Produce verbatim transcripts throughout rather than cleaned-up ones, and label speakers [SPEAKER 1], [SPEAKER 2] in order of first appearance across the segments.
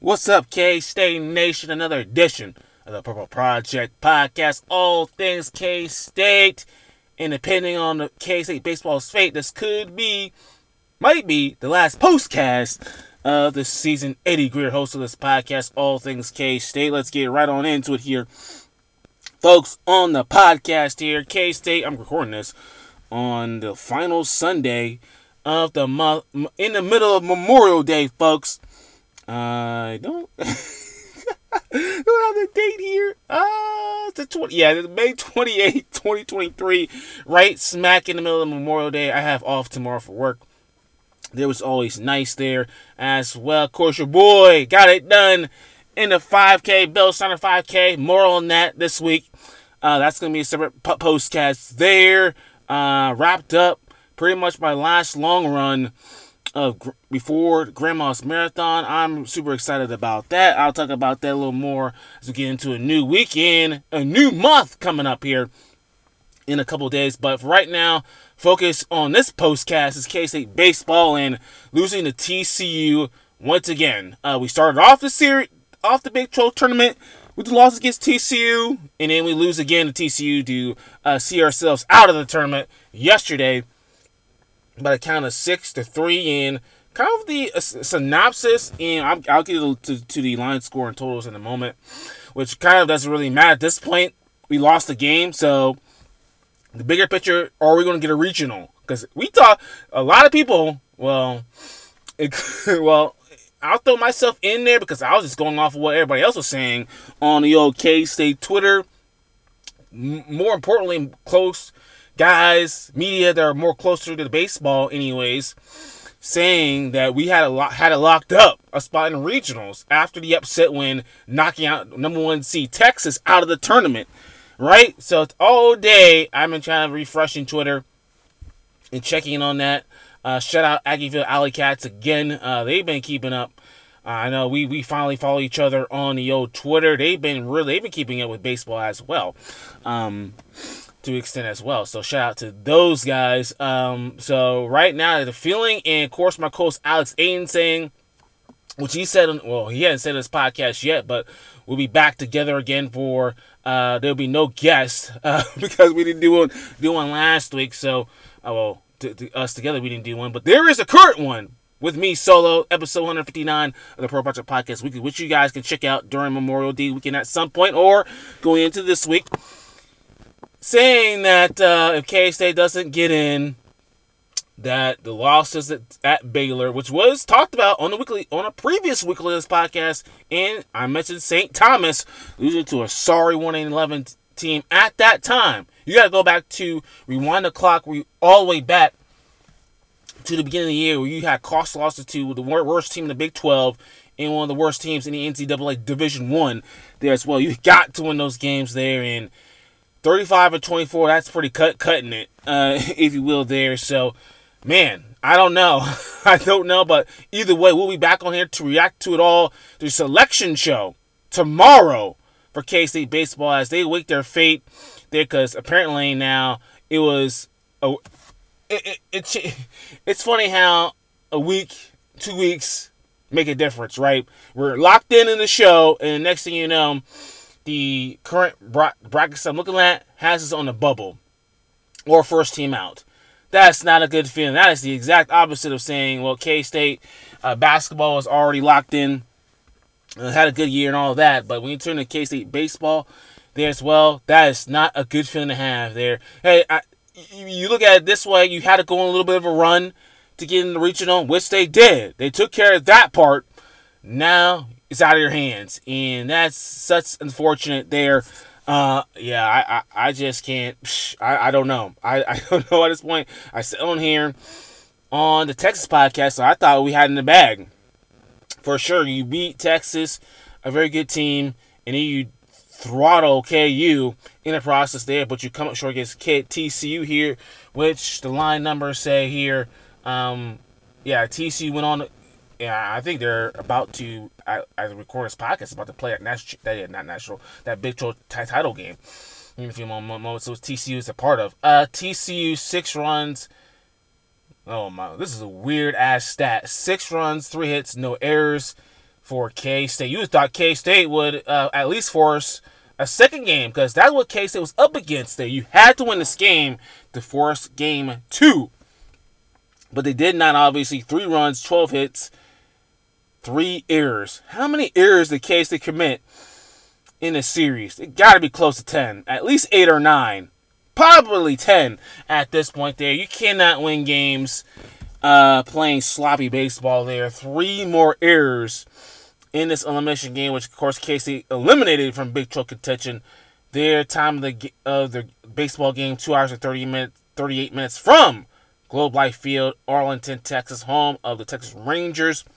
[SPEAKER 1] What's up, K-State Nation? Another edition of the Purple Project Podcast. All things K-State. And depending on the K-State baseball's fate, this could be, might be, the last postcast of the season. Eddie Greer, host of this podcast, All Things K-State. Let's get right on into it here. Folks, on the podcast here, K-State, I'm recording this on the final Sunday of the month, in the middle of Memorial Day, folks. I don't don't have the date here. Uh, it's the twenty, yeah, May twenty-eighth, twenty twenty-three, right smack in the middle of Memorial Day. I have off tomorrow for work. There was always nice there as well. Of course, your boy got it done in the five K, Bill Steiner five K. More on that this week. Uh, that's going to be a separate postcast there. Uh, wrapped up pretty much my last long run of gr- before Grandma's Marathon. I'm super excited about that. I'll talk about that a little more as we get into a new weekend, a new month coming up here in a couple days. But for right now, focus on this postcast is K-State baseball and losing to T C U once again. Uh, we started off the series, off the Big twelve tournament with the loss against T C U, and then we lose again to T C U to uh, see ourselves out of the tournament yesterday by a count of six to three. And kind of the uh, synopsis, and I'll, I'll get to, to the line score and totals in a moment, which kind of doesn't really matter at this point. We lost the game, so the bigger picture, are we going to get a regional? Because we thought a lot of people, well, it, well, I'll throw myself in there because I was just going off of what everybody else was saying on the old K-State Twitter. M- more importantly, close guys, media that are more closer to the baseball anyways, saying that we had a lo- had it locked up, a spot in regionals after the upset win, knocking out number one seed Texas out of the tournament, right? So it's all day I've been trying to refreshing Twitter and checking on that. Uh, shout out Aggieville Alley Cats again. Uh, they've been keeping up. Uh, I know we, we finally follow each other on the old Twitter. They've been really they've been keeping up with baseball as well. Um, to an extent as well. So shout out to those guys. Um, so right now the feeling, and of course my co-host Alex Aiden saying, which he said, well, he hasn't said in his podcast yet, but we'll be back together again for, uh, there'll be no guest, uh, because we didn't do one, do one last week. So, uh, well, to, to us together, we didn't do one, but there is a current one with me solo, episode one fifty-nine of the Pro Project Podcast Weekly, which you guys can check out during Memorial Day weekend at some point or going into this week, saying that uh, if K-State doesn't get in, that the losses at, at Baylor, which was talked about on the weekly, on a previous weekly of this podcast, and I mentioned Saint Thomas losing to a sorry one and eleven team at that time. You got to go back to rewind the clock all the way back to the beginning of the year where you had cost losses to the worst team in the Big twelve and one of the worst teams in the N C double A Division One there as well. You got to win those games there, and thirty-five and twenty-four, that's pretty cut cutting it, uh, if you will, there. So, man, I don't know. I don't know, but either way, we'll be back on here to react to it all. The selection show tomorrow for K-State baseball as they await their fate there, because apparently now it was a, it, it, it, it's funny how a week, two weeks make a difference, right? We're locked in in the show, and the next thing you know, the current bra- brackets I'm looking at has us on the bubble or first team out. That's not a good feeling. That is the exact opposite of saying, well, K-State uh, basketball is already locked in, uh, had a good year and all of that. But when you turn to K-State baseball there as well, that is not a good feeling to have there. Hey, I, you look at it this way, you had to go on a little bit of a run to get in the regional, which they did. They took care of that part. Now it's out of your hands, and that's such unfortunate there. Uh, yeah, I, I, I just can't. I, I don't know. I, I don't know at this point. I said on here on the Texas podcast, so I thought we had in the bag for sure. You beat Texas, a very good team, and then you throttle K U in the process there, but you come up short against T C U here, which the line numbers say here. Um, yeah, T C U went on. Yeah, I think they're about to, as I record this podcast, about to play that national, that not national, that Big twelve t- title game in a few moments. So T C U is a part of. Uh, T C U six runs. Oh my, this is a weird ass stat. Six runs, three hits, no errors. for K-State. You thought K-State would uh, at least force a second game, because that's what K-State was up against there. You had to win this game to force game two. But they did not, obviously. Three runs, twelve hits, three errors. How many errors did K-State commit in this series? It got to be close to ten. At least eight or nine. Probably ten at this point there. You cannot win games uh, playing sloppy baseball there. Three more errors in this elimination game, which, of course, K-State eliminated from Big twelve contention. Their time of the, of the baseball game, two hours and thirty minutes, thirty-eight minutes from Globe Life Field, Arlington, Texas, home of the Texas Rangers.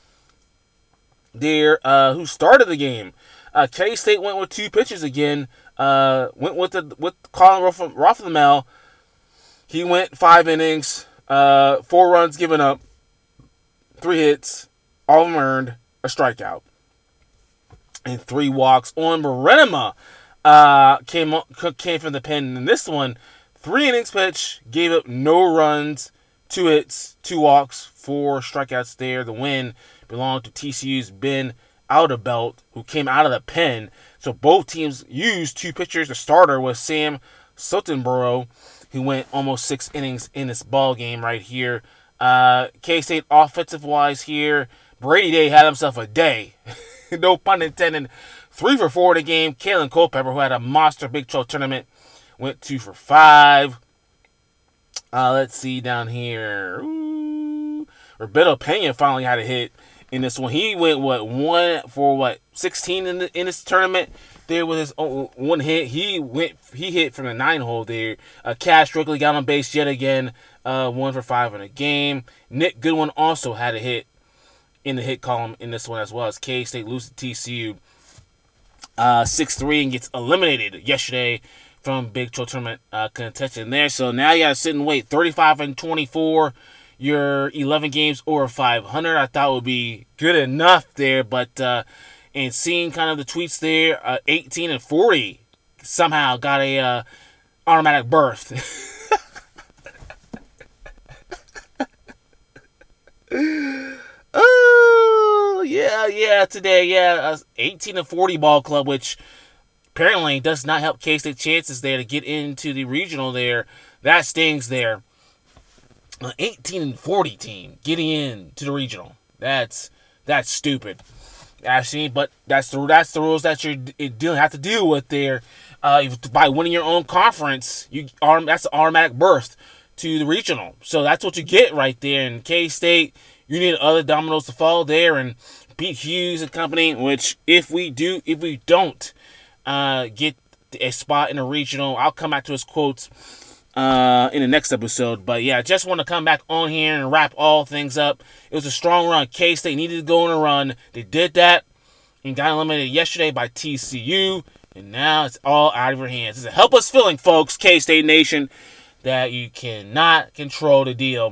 [SPEAKER 1] There, uh, who started the game? Uh, K-State went with two pitches again. Uh, went with the with Colin Rothenmel. He went five innings, uh, four runs given up, three hits, all of them earned, a strikeout, and three walks. On Barenema uh, came came from the pen in this one. Three innings pitch, gave up no runs. Two hits, two walks, four strikeouts there. The win belonged to T C U's Ben Outerbelt, who came out of the pen. So both teams used two pitchers. The starter was Sam Sotenborough, who went almost six innings in this ball game right here. Uh, K-State offensive-wise here, Brady Day had himself a day. No pun intended. Three for four in the game. Kalen Culpepper, who had a monster Big twelve tournament, went two for five. Uh, let's see down here. Ooh. Roberto Pena finally had a hit in this one. He went, what, one for, what, sixteen in the, in this tournament there with his own, one hit. He went, he hit from the nine hole there. Uh, Cash Strictly got on base yet again, uh, one for five in a game. Nick Goodwin also had a hit in the hit column in this one as well, as K-State loses to T C U uh, six three and gets eliminated yesterday from Big twelve tournament uh, contention there. So now you got to sit and wait. thirty-five and twenty-four, your eleven games over five hundred. I thought would be good enough there, but uh, and seeing kind of the tweets there, uh, eighteen and forty somehow got a uh, automatic berth. Oh yeah, yeah. Today, yeah, uh, eighteen and forty ball club, which apparently does not help K-State chances there to get into the regional there. That stings there. An eighteen and forty team getting into the regional. That's that's stupid, actually. But that's the that's the rules that you have to deal with there. Uh, by winning your own conference, you are that's an automatic berth to the regional. So that's what you get right there. In K-State, you need other dominoes to fall there and beat Hughes and company. Which if we do, if we don't. Uh, get a spot in the regional. I'll come back to his quotes uh, in the next episode. But yeah, I just want to come back on here and wrap all things up. It was a strong run. K-State needed to go on a run. They did that and got eliminated yesterday by T C U. And now it's all out of your hands. It's a helpless feeling, folks, K-State Nation, that you cannot control the deal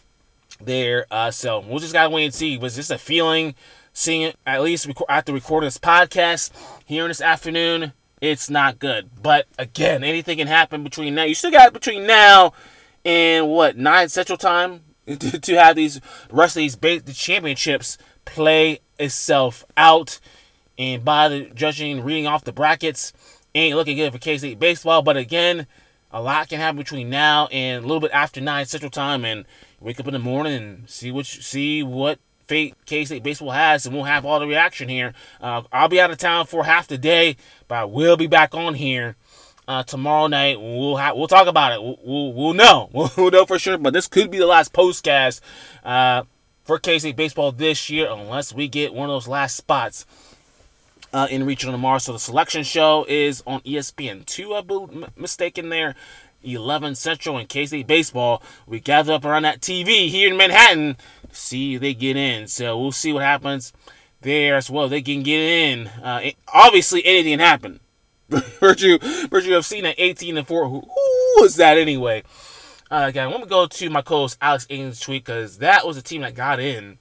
[SPEAKER 1] there. Uh, so we'll just got to wait and see. Was this a feeling? Seeing it, at least after recording this podcast here this afternoon, it's not good. But again, anything can happen between now. You still got between now and what, nine Central Time to, to have these rest of these base, the championships play itself out. And by the judging, reading off the brackets, ain't looking good for K-State baseball. But again, a lot can happen between now and a little bit after nine Central Time, and wake up in the morning and see what see what. fate K-State baseball has, and we'll have all the reaction here. Uh, I'll be out of town for half the day, but I will be back on here uh, tomorrow night. We'll have we'll talk about it. We'll we'll, we'll know. We'll, we'll know for sure. But this could be the last postcast uh, for K-State baseball this year, unless we get one of those last spots uh, in regional tomorrow. So the selection show is on E S P N two, I believe, mistaken there. eleven Central and K-State baseball. We gather up around that T V here in Manhattan to see if they get in. So we'll see what happens there as well. They can get in. Uh, it, obviously, anything can happen. Virtue, Virtue of seeing that eighteen and four. Who, who was that anyway? Uh, again, I'm going to go to my co-host Alex Ains' tweet, because that was the team that got in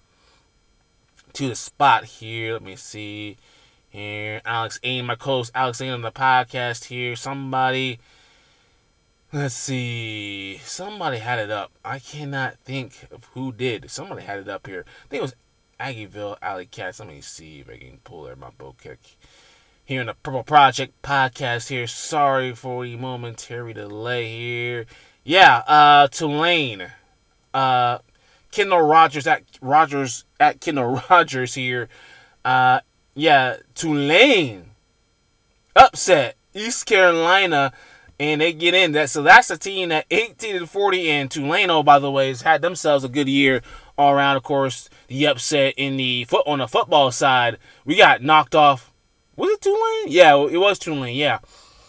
[SPEAKER 1] to the spot here. Let me see here. Alex Ains, my co-host Alex Ains on the podcast here. Somebody... Let's see. Somebody had it up. I cannot think of who did. Somebody had it up here. I think it was Aggieville Alley Cats. Let me see if I can pull their my bow kick here in the Purple Project podcast here. Sorry for the momentary delay here. Yeah, uh, Tulane. Uh, Kendall Rogers at Rogers at Kendall Rogers here. Uh, yeah, Tulane upset East Carolina, and they get in that. So that's a team that eighteen and forty, and Tulane, oh, by the way, has had themselves a good year all around. Of course, the upset in the foot on the football side, we got knocked off. Was it Tulane? Yeah, it was Tulane. Yeah,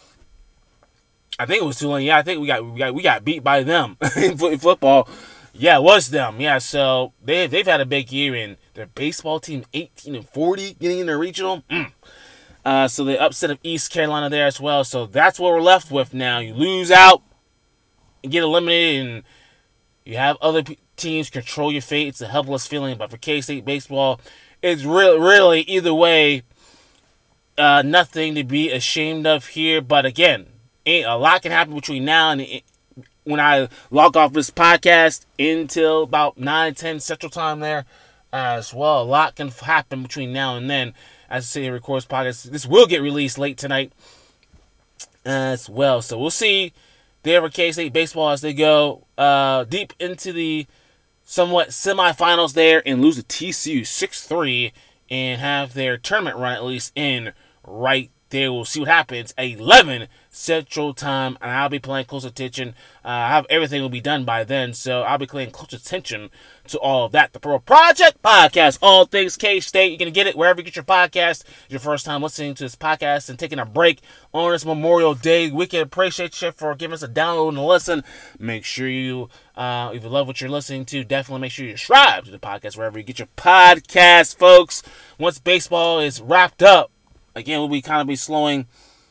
[SPEAKER 1] I think it was Tulane. Yeah, I think we got we got we got beat by them in football. Yeah, it was them. Yeah, so they they've had a big year, and their baseball team eighteen and forty getting in the regional. Mm. Uh, so the upset of East Carolina there as well. So that's what we're left with now. You lose out and get eliminated, and you have other p- teams control your fate. It's a helpless feeling. But for K-State baseball, it's really, really either way, uh, nothing to be ashamed of here. But again, a lot can happen between now and the, when I log off this podcast until about nine, ten Central Time there as well. A lot can happen between now and then. As I say, here, records podcast. This will get released late tonight as well. So we'll see there for K-State baseball as they go uh, deep into the somewhat semifinals there and lose to T C U six three and have their tournament run at least in right there. We'll see what happens at eleven Central Time, and I'll be paying close attention. Uh, I have everything will be done by then, so I'll be paying close attention to all of that. The Purple Project Podcast, all things K-State. You're going to get it wherever you get your podcast. It's your first time listening to this podcast and taking a break on this Memorial Day weekend. Appreciate you for giving us a download and a listen. Make sure you, uh, if you love what you're listening to, definitely make sure you subscribe to the podcast wherever you get your podcast, folks. Once baseball is wrapped up, again, we'll be kind of be slowing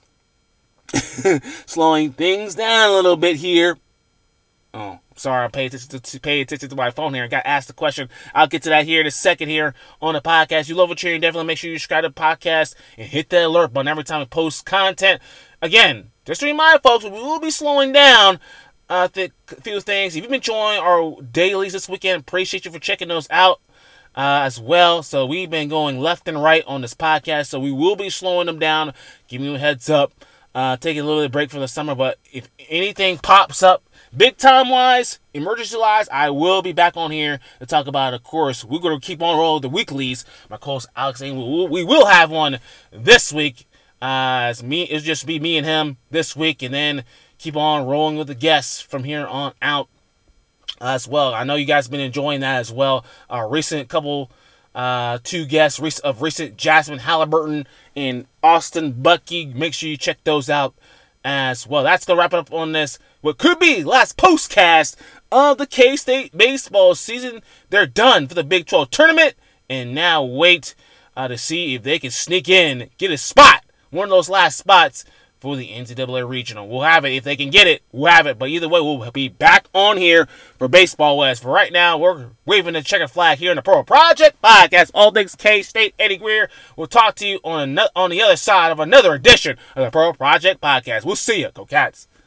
[SPEAKER 1] slowing things down a little bit here. Oh, sorry, I paid attention to, pay attention to my phone here. I got asked the question. I'll get to that here in a second here on the podcast. You love what you're hearing, definitely make sure you subscribe to the podcast and hit that alert button every time we post content. Again, just to remind folks, we will be slowing down uh, a few things. If you've been enjoying our dailies this weekend, appreciate you for checking those out. Uh, as well. So we've been going left and right on this podcast. So we will be slowing them down, giving you a heads up, uh, taking a little bit of break for the summer. But if anything pops up, big time wise, emergency wise, I will be back on here to talk about it. Of course, we're going to keep on rolling the weeklies. My co-host Alex, we will, we will have one this week. Uh, it's me. It'll just be me and him this week, and then keep on rolling with the guests from here on out. As well, I know you guys have been enjoying that as well. A uh, recent couple, uh, two guests of recent Jasmine Halliburton and Austin Bucky. Make sure you check those out as well. That's gonna wrap it up on this. What could be last postcast of the K-State baseball season. They're done for the Big twelve tournament, and now wait uh, to see if they can sneak in, get a spot, one of those last spots for the N C double A Regional. We'll have it. If they can get it, we'll have it. But either way, we'll be back on here for Baseball West. For right now, we're waving the checkered flag here in the Purple Project Podcast. All things K-State. Eddie Greer. We'll talk to you on, another, on the other side of another edition of the Purple Project Podcast. We'll see you. Go Cats.